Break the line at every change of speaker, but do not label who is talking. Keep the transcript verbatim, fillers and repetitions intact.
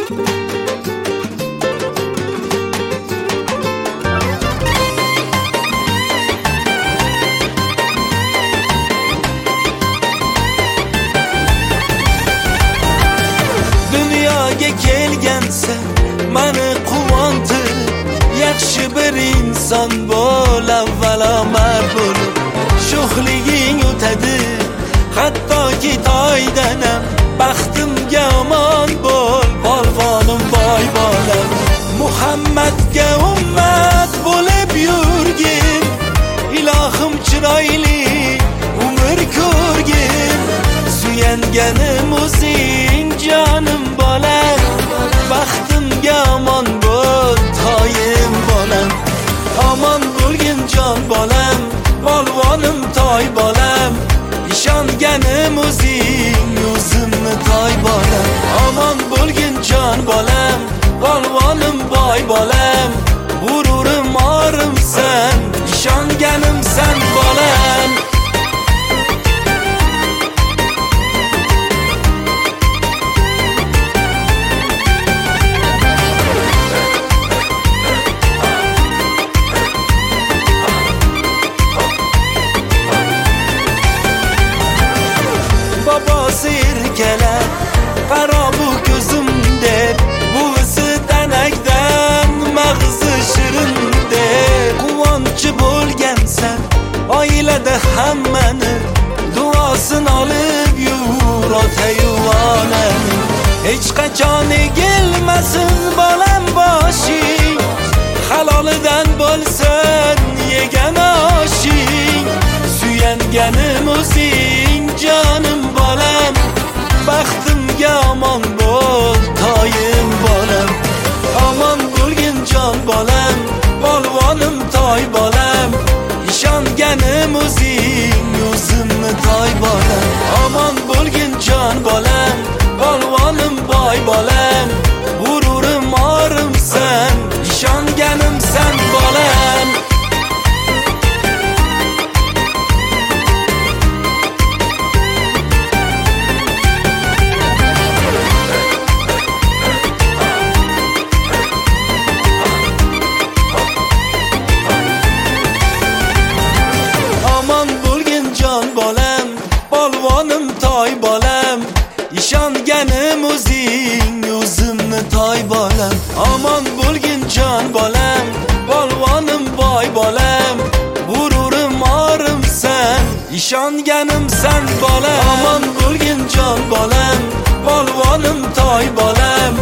Dunyoga kelgansan meni quvontib, yaxshi bir inson bo'l, avvalo mard bo'lib. Sho'xliging o'tadi hattoki toydanam, baxtimga omon bo'l, polvonim boy bolam. Muhammadga ummat bo'lib yurgin, ilohim chiroyli umr ko'rgin. Suyanganim o'zing jonim bolam, baxtimga omon bo'l, toyim bolam. Omon bo'lgin jon bolam, polvonim toy bolam. Ishonganim o'zing, o'zimni toy bolam. Omon bo'lgin jon bolam, polvonim boy bolam. G'ururim orimsan, ishonganim san bolam. Bobosi erkalar qaro bu ko'zim deb, buvisi tanakdan mag'zi shirin deb. Quvonchi bo'lgansan oilada hammani, duosin olib yur ota-yu onani. Hech qachon egilmasin bolam boshing, halolidan bo'lsin yegan oshing. Suyanganim o'zing jonim bolam, baxtimga omon bo'l, toyim bolam. Omon bo'lgin jon bolam, polvonim toy bolam. Ishonganim o'zing, o'zimni toy bolam. Omon bo'lgin jon bolam, polvonim boy bolam. G'ururim orimsan, ishonganim san bolam. Bolam, polvonim toy bolam. Ishonganim o'zing, o'zimni toy bolam. Omon bo'lgin jon bolam, polvonim boy bolam. G'ururim orimsan, ishonganim san bolam. Omon bo'lgin jon bolam, polvonim toy bolam.